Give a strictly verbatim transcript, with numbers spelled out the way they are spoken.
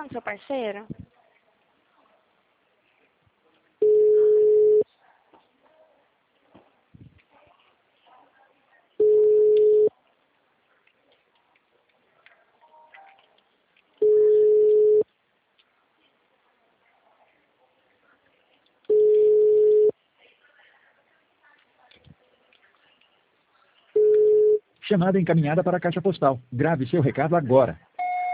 no seu parceiro? Chamada encaminhada para a caixa postal. Grave seu recado agora.